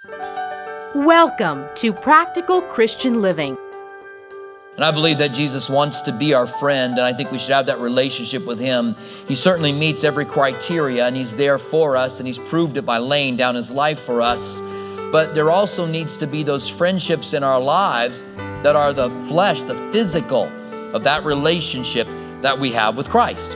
Welcome to Practical Christian Living. And I believe that Jesus wants to be our friend, and I think we should have that relationship with Him. He certainly meets every criteria, and He's there for us, and He's proved it by laying down His life for us. But there also needs to be those friendships in our lives that are the flesh, the physical of that relationship that we have with Christ.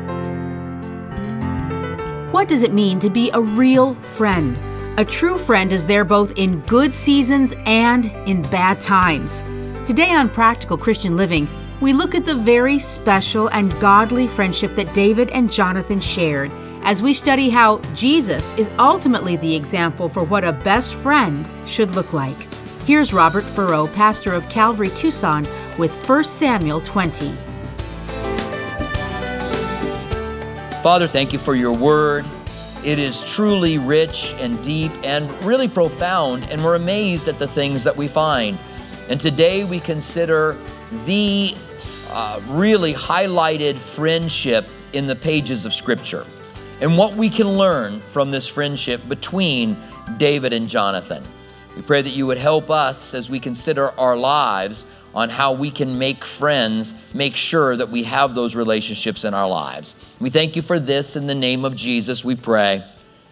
What does it mean to be a real friend? A true friend is there both in good seasons and in bad times. Today on Practical Christian Living, we look at the very special and godly friendship that David and Jonathan shared as we study how Jesus is ultimately the example for what a best friend should look like. Here's Robert Furrow, pastor of Calvary Tucson, with 1 Samuel 20. Father, thank you for your word. It is truly rich and deep and really profound, and we're amazed at the things that we find. And today we consider the really highlighted friendship in the pages of Scripture and what we can learn from this friendship between David and Jonathan. We pray that you would help us as we consider our lives on how we can make friends, make sure that we have those relationships in our lives. We thank you for this in the name of Jesus, we pray.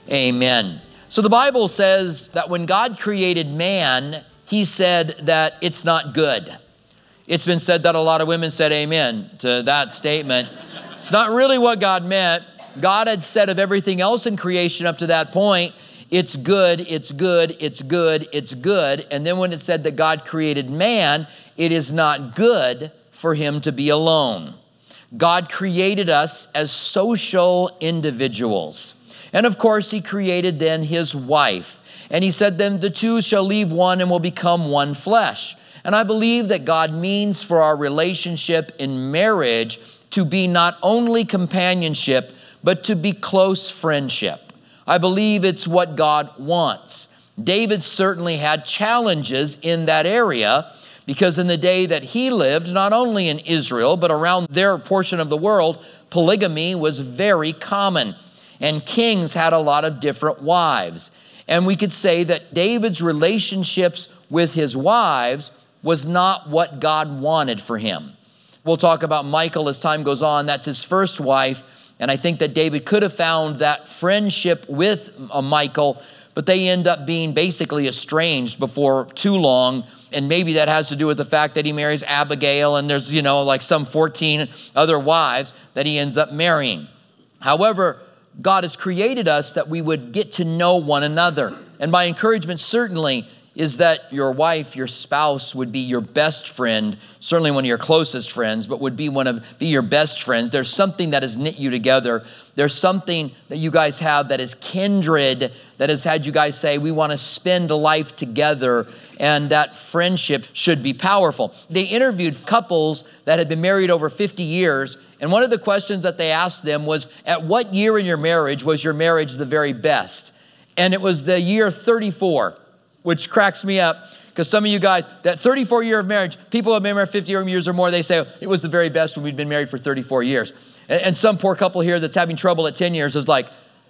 Amen. So the Bible says that when God created man, He said that it's not good. It's been said that a lot of women said amen to that statement. It's not really what God meant. God had said of everything else in creation up to that point, it's good, it's good, it's good, it's good. And then when it said that God created man, it is not good for him to be alone. God created us as social individuals. And of course, He created then His wife. And He said, then the two shall leave one and will become one flesh. And I believe that God means for our relationship in marriage to be not only companionship, but to be close friendship. I believe it's what God wants. David certainly had challenges in that area because in the day that he lived, not only in Israel, but around their portion of the world, polygamy was very common. And kings had a lot of different wives. And we could say that David's relationships with his wives was not what God wanted for him. We'll talk about Michal as time goes on. That's his first wife. And I think that David could have found that friendship with Michal, but they end up being basically estranged before too long. And maybe that has to do with the fact that he marries Abigail and there's, like some 14 other wives that he ends up marrying. However, God has created us that we would get to know one another. And my encouragement certainly is that your wife, your spouse would be your best friend, certainly one of your closest friends, but would be your best friends. There's something that has knit you together. There's something that you guys have that is kindred, that has had you guys say, we want to spend a life together, and that friendship should be powerful. They interviewed couples that had been married over 50 years, and one of the questions that they asked them was, at what year in your marriage was your marriage the very best? And it was the year 34. Which cracks me up because some of you guys, that 34 year of marriage, people who have been married 50 years or more, they say it was the very best when we'd been married for 34 years. And some poor couple here that's having trouble at 10 years is like,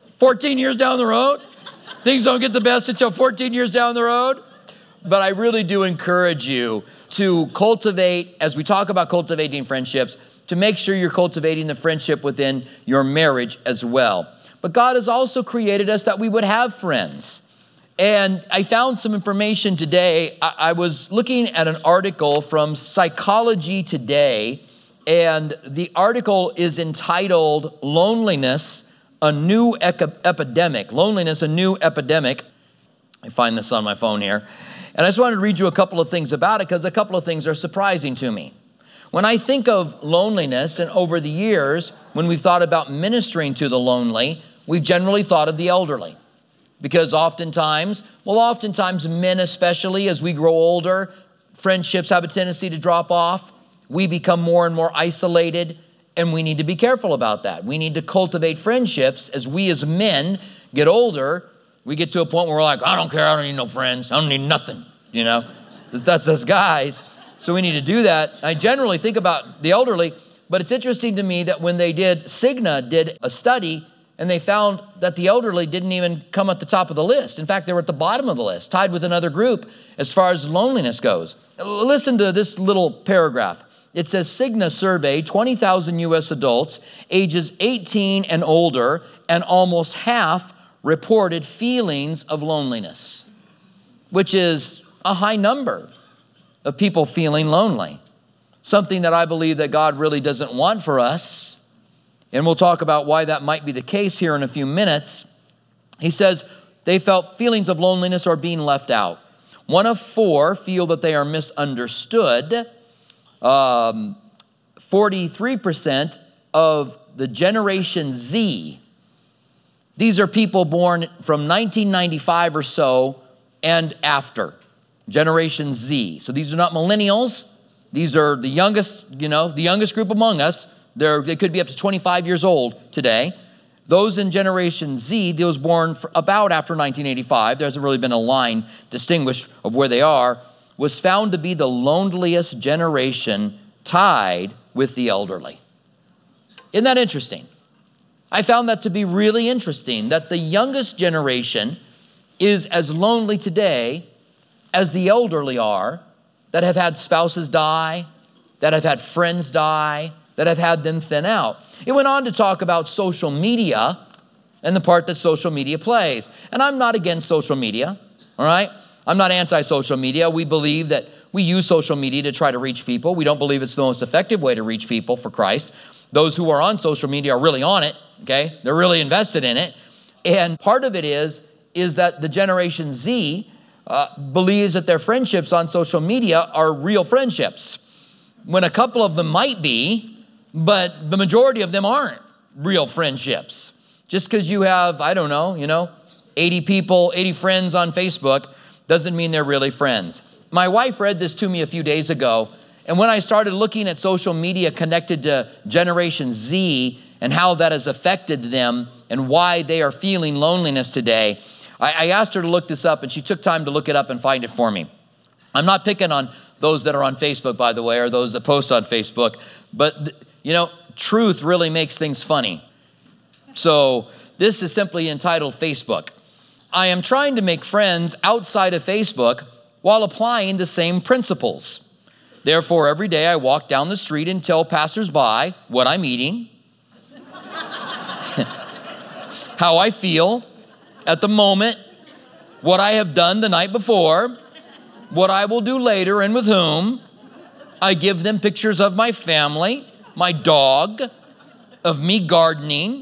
14 years down the road? Things don't get the best until 14 years down the road? But I really do encourage you to cultivate, as we talk about cultivating friendships, to make sure you're cultivating the friendship within your marriage as well. But God has also created us that we would have friends. And I found some information today. I was looking at an article from Psychology Today, and the article is entitled Loneliness, a New Epidemic. Loneliness, a New Epidemic. I find this on my phone here. And I just wanted to read you a couple of things about it because a couple of things are surprising to me. When I think of loneliness, and over the years, when we've thought about ministering to the lonely, we've generally thought of the elderly. Because oftentimes men especially, as we grow older, friendships have a tendency to drop off. We become more and more isolated, and we need to be careful about that. We need to cultivate friendships as we as men get older. We get to a point where we're like, I don't care, I don't need no friends, I don't need nothing, That's us guys. So we need to do that. I generally think about the elderly, but it's interesting to me that when Cigna did a study, and they found that the elderly didn't even come at the top of the list. In fact, they were at the bottom of the list, tied with another group as far as loneliness goes. Listen to this little paragraph. It says, Cigna surveyed 20,000 U.S. adults ages 18 and older, and almost half reported feelings of loneliness, which is a high number of people feeling lonely. Something that I believe that God really doesn't want for us. And we'll talk about why that might be the case here in a few minutes. He says they felt feelings of loneliness or being left out. 1 of 4 feel that they are misunderstood. 43% of the Generation Z, these are people born from 1995 or so and after, Generation Z. So these are not millennials. These are the youngest, the youngest group among us. They could be up to 25 years old today. Those in Generation Z, those born about after 1985, there hasn't really been a line distinguished of where they are, was found to be the loneliest generation, tied with the elderly. Isn't that interesting? I found that to be really interesting, that the youngest generation is as lonely today as the elderly are, that have had spouses die, that have had friends die, that have had them thin out. It went on to talk about social media and the part that social media plays. And I'm not against social media, all right? I'm not anti-social media. We believe that we use social media to try to reach people. We don't believe it's the most effective way to reach people for Christ. Those who are on social media are really on it, okay? They're really invested in it. And part of it is that the Generation Z believes that their friendships on social media are real friendships, when a couple of them might be, but the majority of them aren't real friendships. Just because you have, 80 people, 80 friends on Facebook, doesn't mean they're really friends. My wife read this to me a few days ago, and when I started looking at social media connected to Generation Z and how that has affected them and why they are feeling loneliness today, I asked her to look this up, and she took time to look it up and find it for me. I'm not picking on those that are on Facebook, by the way, or those that post on Facebook, but truth really makes things funny. So this is simply entitled Facebook. I am trying to make friends outside of Facebook while applying the same principles. Therefore, every day I walk down the street and tell passersby what I'm eating, how I feel at the moment, what I have done the night before, what I will do later and with whom. I give them pictures of my family, my dog, of me gardening,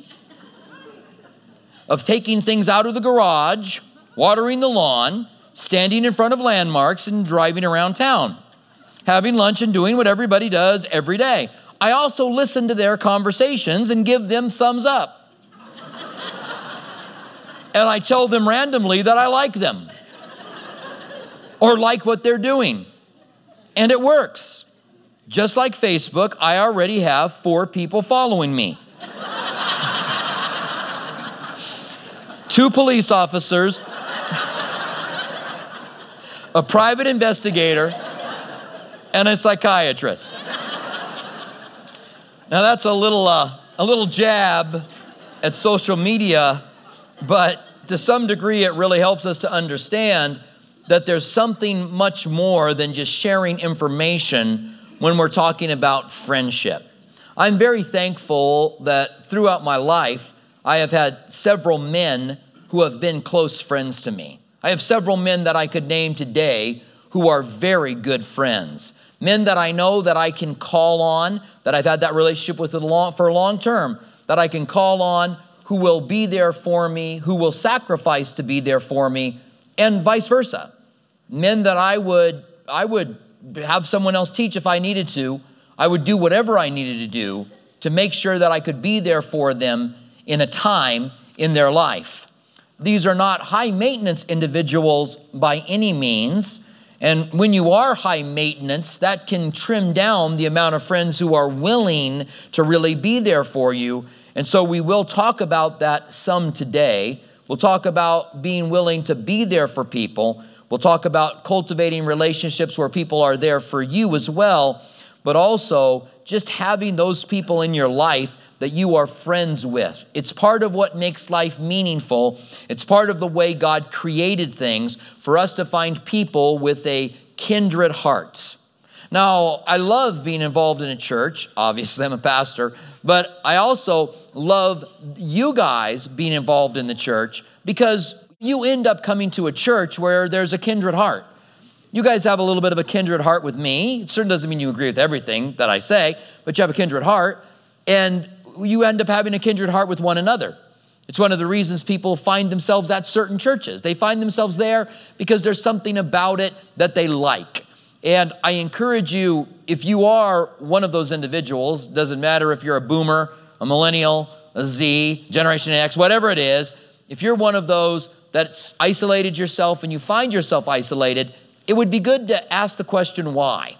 of taking things out of the garage, watering the lawn, standing in front of landmarks and driving around town, having lunch and doing what everybody does every day. I also listen to their conversations and give them thumbs up. And I tell them randomly that I like them or like what they're doing. And it works. Just like Facebook, I already have 4 people following me. 2 police officers, a private investigator, and a psychiatrist. Now that's a little jab at social media, but to some degree it really helps us to understand that there's something much more than just sharing information when we're talking about friendship. I'm very thankful that throughout my life, I have had several men who have been close friends to me. I have several men that I could name today who are very good friends. Men that I know that I can call on, that I've had that relationship with for a long term, that I can call on, who will be there for me, who will sacrifice to be there for me, and vice versa. Men that I would have someone else teach if I needed to. I would do whatever I needed to do to make sure that I could be there for them in a time in their life. These are not high maintenance individuals by any means. And when you are high maintenance, that can trim down the amount of friends who are willing to really be there for you. And so we will talk about that some today. We'll talk about being willing to be there for people. We'll talk about cultivating relationships where people are there for you as well, but also just having those people in your life that you are friends with. It's part of what makes life meaningful. It's part of the way God created things for us to find people with a kindred heart. Now, I love being involved in a church. Obviously, I'm a pastor, but I also love you guys being involved in the church because you end up coming to a church where there's a kindred heart. You guys have a little bit of a kindred heart with me. It certainly doesn't mean you agree with everything that I say, but you have a kindred heart, and you end up having a kindred heart with one another. It's one of the reasons people find themselves at certain churches. They find themselves there because there's something about it that they like. And I encourage you, if you are one of those individuals, doesn't matter if you're a boomer, a millennial, a Z, Generation X, whatever it is, if you're one of those that's isolated yourself and you find yourself isolated, it would be good to ask the question, why?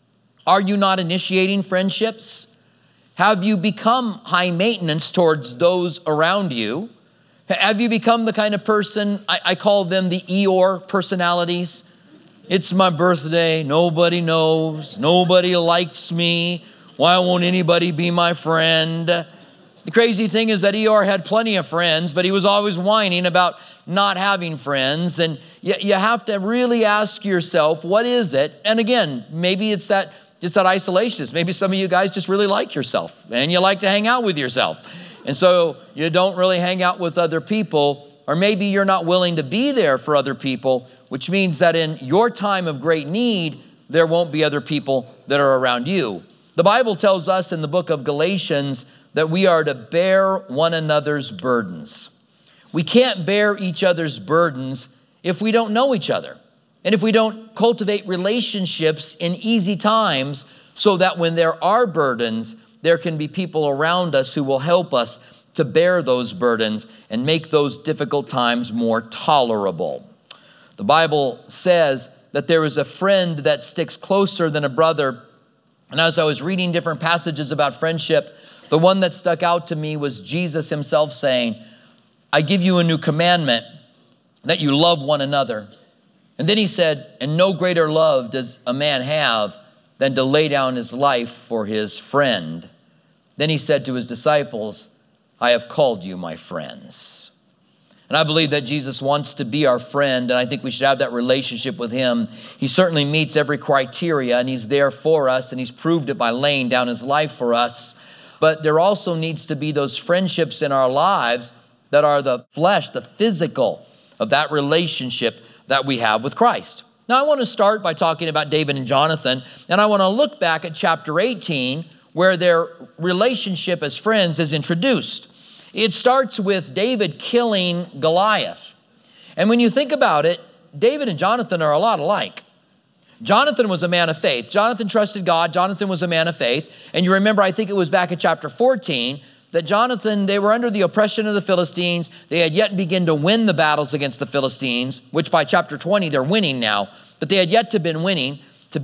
Are you not initiating friendships? Have you become high maintenance towards those around you? Have you become the kind of person, I call them the Eeyore personalities? It's my birthday, nobody knows, nobody likes me, why won't anybody be my friend? The crazy thing is that Eeyore had plenty of friends, but he was always whining about not having friends. And you have to really ask yourself, what is it? And again, maybe it's just that isolationist. Maybe some of you guys just really like yourself and you like to hang out with yourself. And so you don't really hang out with other people, or maybe you're not willing to be there for other people, which means that in your time of great need, there won't be other people that are around you. The Bible tells us in the book of Galatians that we are to bear one another's burdens. We can't bear each other's burdens if we don't know each other, and if we don't cultivate relationships in easy times so that when there are burdens, there can be people around us who will help us to bear those burdens and make those difficult times more tolerable. The Bible says that there is a friend that sticks closer than a brother. And as I was reading different passages about friendship, the one that stuck out to me was Jesus himself saying, I give you a new commandment, that you love one another. And then he said, and no greater love does a man have than to lay down his life for his friend. Then he said to his disciples, I have called you my friends. And I believe that Jesus wants to be our friend, and I think we should have that relationship with him. He certainly meets every criteria, and he's there for us, and he's proved it by laying down his life for us. But there also needs to be those friendships in our lives that are the flesh, the physical of that relationship that we have with Christ. Now, I want to start by talking about David and Jonathan, and I want to look back at chapter 18, where their relationship as friends is introduced. It starts with David killing Goliath. And when you think about it, David and Jonathan are a lot alike. Jonathan was a man of faith. Jonathan trusted God. Jonathan was a man of faith. And you remember, I think it was back in chapter 14, that Jonathan, they were under the oppression of the Philistines. They had yet begun to win the battles against the Philistines, which by chapter 20, they're winning now. But they had yet to be winning,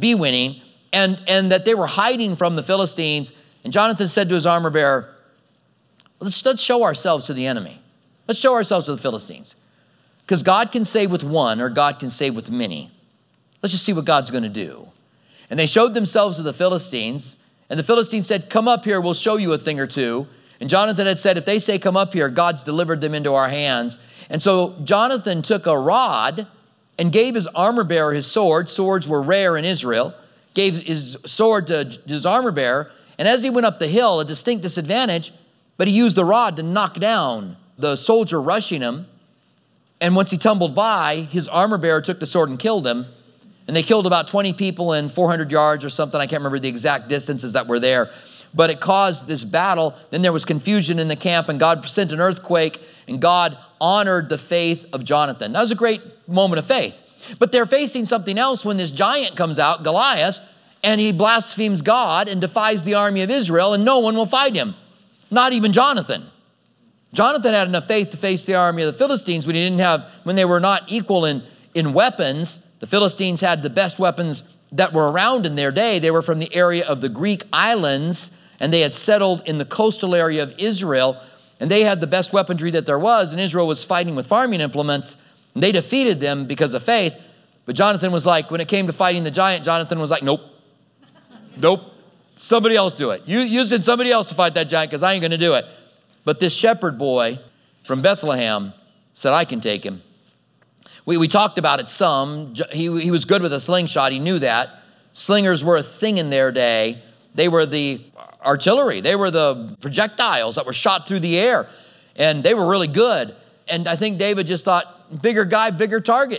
and that they were hiding from the Philistines. And Jonathan said to his armor bearer, let's show ourselves to the enemy. Let's show ourselves to the Philistines. Because God can save with one, or God can save with many. Let's just see what God's going to do. And they showed themselves to the Philistines, and the Philistines said, come up here, we'll show you a thing or two. And Jonathan had said, if they say come up here, God's delivered them into our hands. And so Jonathan took a rod and gave his armor bearer his sword. Swords were rare in Israel. Gave his sword to his armor bearer. And as he went up the hill, a distinct disadvantage, but he used the rod to knock down the soldier rushing him. And once he tumbled by, his armor bearer took the sword and killed him. And they killed about 20 people in 400 yards or something. I can't remember the exact distances that were there. But it caused this battle. Then there was confusion in the camp, and God sent an earthquake, and God honored the faith of Jonathan. That was a great moment of faith. But they're facing something else when this giant comes out, Goliath, and he blasphemes God and defies the army of Israel, and no one will fight him. Not even Jonathan. Jonathan had enough faith to face the army of the Philistines when they were not equal in weapons. The Philistines had the best weapons that were around in their day. They were from the area of the Greek islands, and they had settled in the coastal area of Israel, and they had the best weaponry that there was, and Israel was fighting with farming implements, and they defeated them because of faith. But Jonathan was like, when it came to fighting the giant, Jonathan was like, nope. Somebody else do it. You send somebody else to fight that giant because I ain't going to do it. But this shepherd boy from Bethlehem said, I can take him. We talked about it some. He was good with a slingshot. He knew that. Slingers were a thing in their day. They were the artillery. They were the projectiles that were shot through the air. And they were really good. And I think David just thought, bigger guy, bigger target.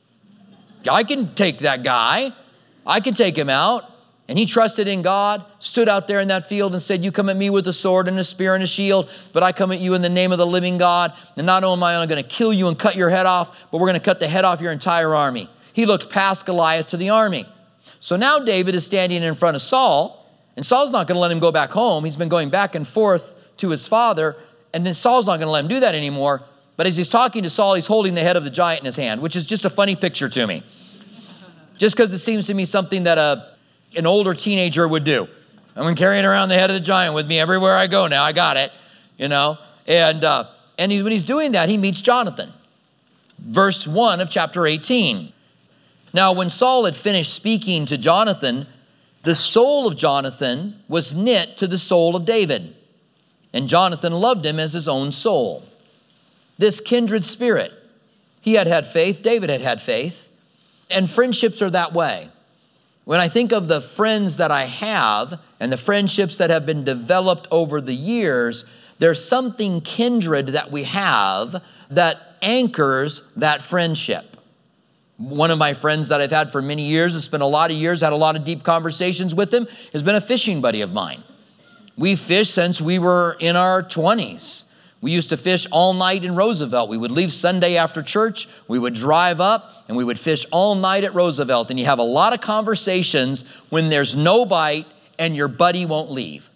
I can take that guy. I can take him out. And he trusted in God, stood out there in that field and said, you come at me with a sword and a spear and a shield, but I come at you in the name of the living God. And not only am I going to kill you and cut your head off, but we're going to cut the head off your entire army. He looked past Goliath to the army. So now David is standing in front of Saul, and Saul's not going to let him go back home. He's been going back and forth to his father, and then Saul's not going to let him do that anymore. But as he's talking to Saul, he's holding the head of the giant in his hand, which is just a funny picture to me. Just because it seems to me something that an older teenager would do. I'm carrying around the head of the giant with me everywhere I go now. I got it, And when he's doing that, he meets Jonathan. Verse 1 of chapter 18. Now, when Saul had finished speaking to Jonathan, the soul of Jonathan was knit to the soul of David, and Jonathan loved him as his own soul. This kindred spirit, he had had faith, David had had faith, and friendships are that way. When I think of the friends that I have and the friendships that have been developed over the years, there's something kindred that we have that anchors that friendship. One of my friends that I've had for many years, has spent a lot of years, had a lot of deep conversations with him, has been a fishing buddy of mine. We fished since we were in our 20s. We used to fish all night in Roosevelt. We would leave Sunday after church, we would drive up, and we would fish all night at Roosevelt. And you have a lot of conversations when there's no bite and your buddy won't leave.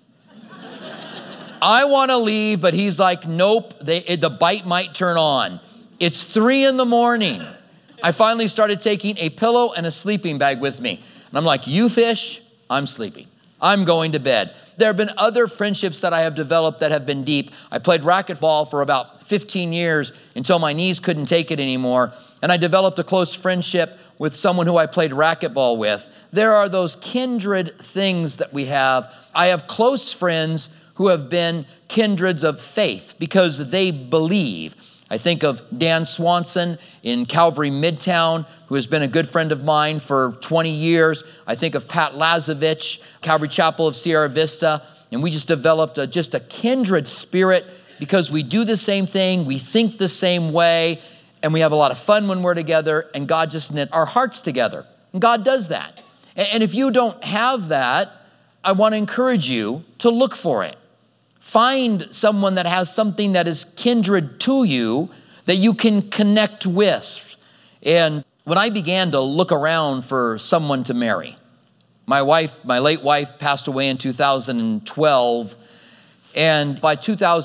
I want to leave, but he's like, nope, the bite might turn on. It's 3 a.m. I finally started taking a pillow and a sleeping bag with me. And I'm like, you fish, I'm sleeping. I'm going to bed. There have been other friendships that I have developed that have been deep. I played racquetball for about 15 years until my knees couldn't take it anymore. And I developed a close friendship with someone who I played racquetball with. There are those kindred things that we have. I have close friends who have been kindreds of faith because they believe. I think of Dan Swanson in Calvary Midtown, who has been a good friend of mine for 20 years. I think of Pat Lazovich, Calvary Chapel of Sierra Vista, and we just developed just a kindred spirit because we do the same thing, we think the same way, and we have a lot of fun when we're together, and God just knit our hearts together. And God does that. And if you don't have that, I want to encourage you to look for it. Find someone that has something that is kindred to you that you can connect with. And when I began to look around for someone to marry, my late wife passed away in 2012. And by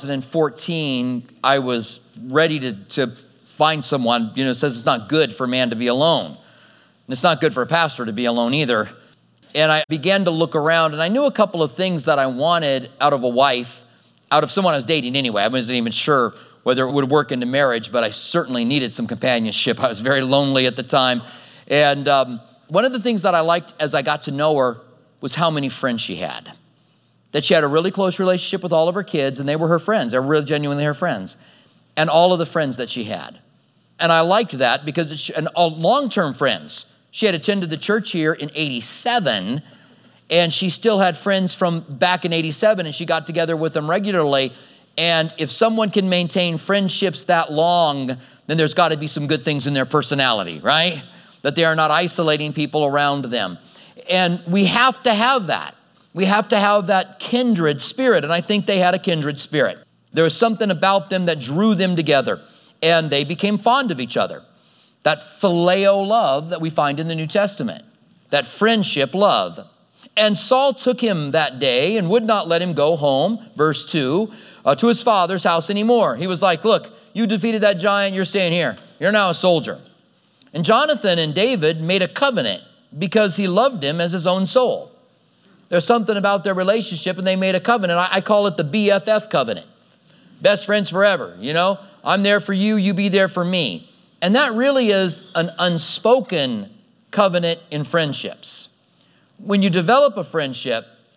2014, I was ready to find someone. It says it's not good for a man to be alone. And it's not good for a pastor to be alone either. And I began to look around, and I knew a couple of things that I wanted out of a wife, out of someone I was dating anyway. I wasn't even sure whether it would work into marriage, but I certainly needed some companionship. I was very lonely at the time. And one of the things that I liked as I got to know her was how many friends she had. That she had a really close relationship with all of her kids, and they were her friends. They were really genuinely her friends. And all of the friends that she had. And I liked that because all long-term friends. She had attended the church here in 87, and she still had friends from back in 87, and she got together with them regularly. And if someone can maintain friendships that long, then there's got to be some good things in their personality, right? That they are not isolating people around them. And we have to have that. We have to have that kindred spirit, and I think they had a kindred spirit. There was something about them that drew them together, and they became fond of each other. That phileo love that we find in the New Testament, that friendship love. And Saul took him that day and would not let him go home, verse 2, to his father's house anymore. He was like, look, you defeated that giant, you're staying here. You're now a soldier. And Jonathan and David made a covenant because he loved him as his own soul. There's something about their relationship, and they made a covenant. I call it the BFF covenant. Best friends forever, I'm there for you, you be there for me. And that really is an unspoken covenant in friendships. When you develop a friendship,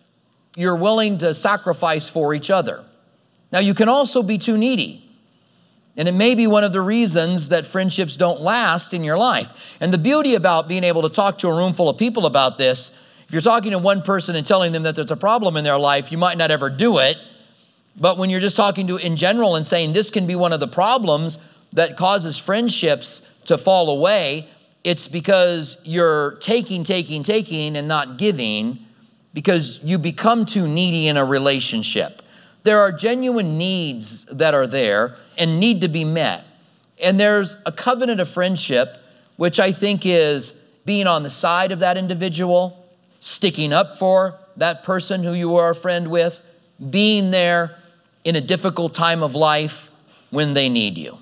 you're willing to sacrifice for each other. Now, you can also be too needy. And it may be one of the reasons that friendships don't last in your life. And the beauty about being able to talk to a room full of people about this, if you're talking to one person and telling them that there's a problem in their life, you might not ever do it. But when you're just talking to in general and saying this can be one of the problems that causes friendships to fall away, it's because you're taking and not giving, because you become too needy in a relationship. There are genuine needs that are there and need to be met. And there's a covenant of friendship, which I think is being on the side of that individual, sticking up for that person who you are a friend with, being there in a difficult time of life when they need you.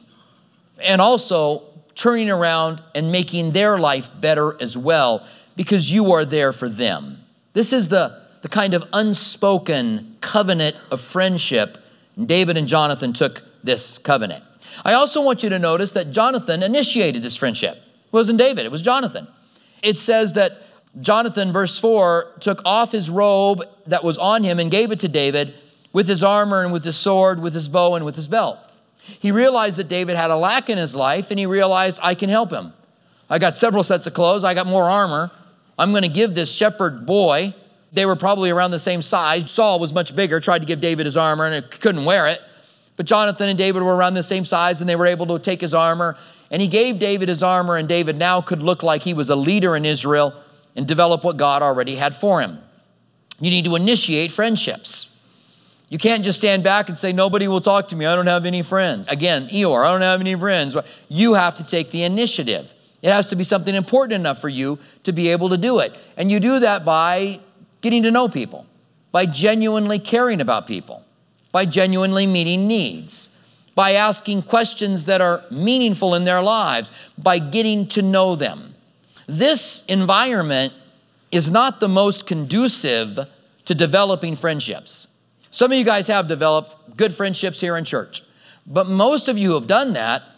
And also turning around and making their life better as well, because you are there for them. This is the kind of unspoken covenant of friendship. David and Jonathan took this covenant. I also want you to notice that Jonathan initiated this friendship. It wasn't David, it was Jonathan. It says that Jonathan, verse 4, took off his robe that was on him and gave it to David with his armor and with his sword, with his bow and with his belt. He realized that David had a lack in his life, and he realized, I can help him. I got several sets of clothes. I got more armor. I'm going to give this shepherd boy. They were probably around the same size. Saul was much bigger, tried to give David his armor, and couldn't wear it. But Jonathan and David were around the same size, and they were able to take his armor. And he gave David his armor, and David now could look like he was a leader in Israel and develop what God already had for him. You need to initiate friendships. You can't just stand back and say, nobody will talk to me. I don't have any friends. Again, Eeyore, I don't have any friends. You have to take the initiative. It has to be something important enough for you to be able to do it. And you do that by getting to know people, by genuinely caring about people, by genuinely meeting needs, by asking questions that are meaningful in their lives, by getting to know them. This environment is not the most conducive to developing friendships. Some of you guys have developed good friendships here in church, but most of you who have done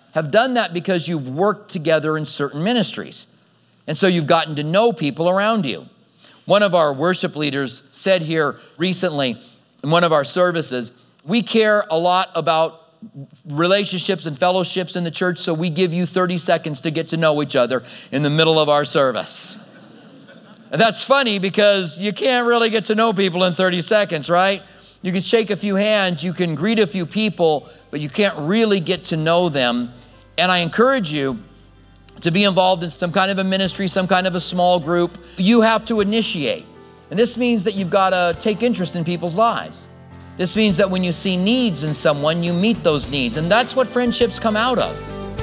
that because you've worked together in certain ministries. And so you've gotten to know people around you. One of our worship leaders said here recently in one of our services, we care a lot about relationships and fellowships in the church, so we give you 30 seconds to get to know each other in the middle of our service. And that's funny because you can't really get to know people in 30 seconds, right? You can shake a few hands, you can greet a few people, but you can't really get to know them. And I encourage you to be involved in some kind of a ministry, some kind of a small group. You have to initiate. And this means that you've got to take interest in people's lives. This means that when you see needs in someone, you meet those needs. And that's what friendships come out of.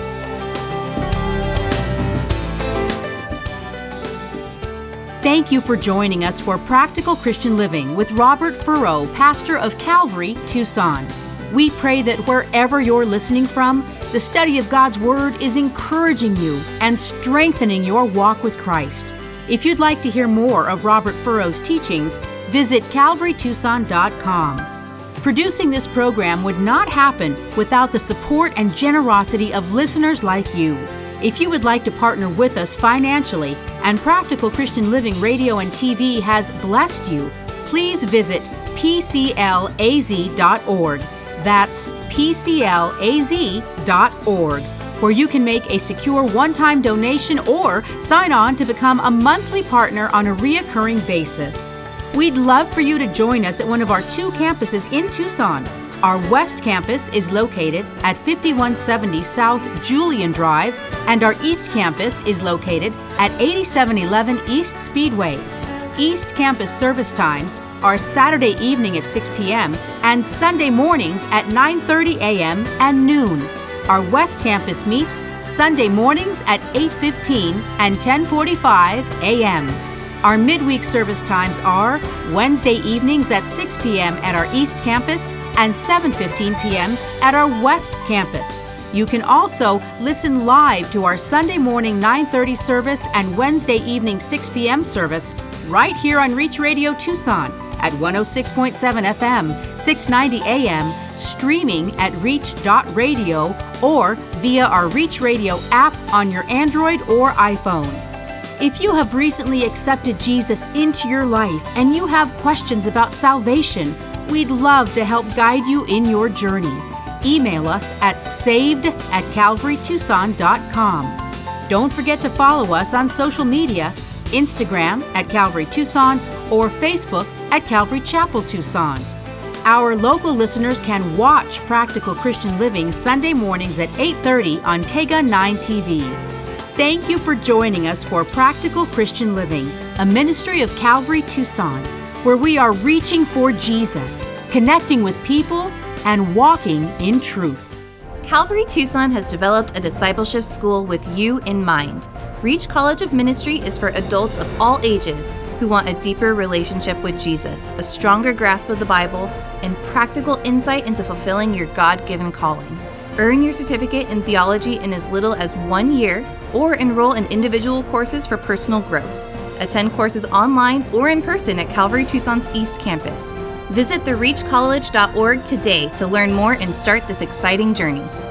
Thank you for joining us for Practical Christian Living with Robert Furrow, pastor of Calvary, Tucson. We pray that wherever you're listening from, the study of God's Word is encouraging you and strengthening your walk with Christ. If you'd like to hear more of Robert Furrow's teachings, visit calvarytucson.com. Producing this program would not happen without the support and generosity of listeners like you. If you would like to partner with us financially and Practical Christian Living Radio and TV has blessed you, please visit pclaz.org. That's pclaz.org, where you can make a secure one-time donation or sign on to become a monthly partner on a reoccurring basis. We'd love for you to join us at one of our 2 campuses in Tucson. Our West Campus is located at 5170 South Julian Drive, and our East Campus is located at 8711 East Speedway. East Campus service times are Saturday evening at 6 p.m. and Sunday mornings at 9:30 a.m. and noon. Our West Campus meets Sunday mornings at 8:15 and 10:45 a.m. Our midweek service times are Wednesday evenings at 6 p.m. at our East Campus and 7:15 p.m. at our West Campus. You can also listen live to our Sunday morning 9:30 service and Wednesday evening 6 p.m. service right here on Reach Radio Tucson at 106.7 FM, 690 AM, streaming at reach.radio or via our Reach Radio app on your Android or iPhone. If you have recently accepted Jesus into your life and you have questions about salvation, we'd love to help guide you in your journey. Email us at saved@calvarytucson.com. Don't forget to follow us on social media, Instagram at Calvary Tucson or Facebook at Calvary Chapel Tucson. Our local listeners can watch Practical Christian Living Sunday mornings at 8:30 on KGUN 9 TV. Thank you for joining us for Practical Christian Living, a ministry of Calvary Tucson, where we are reaching for Jesus, connecting with people, and walking in truth. Calvary Tucson has developed a discipleship school with you in mind. Reach College of Ministry is for adults of all ages who want a deeper relationship with Jesus, a stronger grasp of the Bible, and practical insight into fulfilling your God-given calling. Earn your certificate in theology in as little as 1 year, or enroll in individual courses for personal growth. Attend courses online or in person at Calvary Tucson's East Campus. Visit thereachcollege.org today to learn more and start this exciting journey.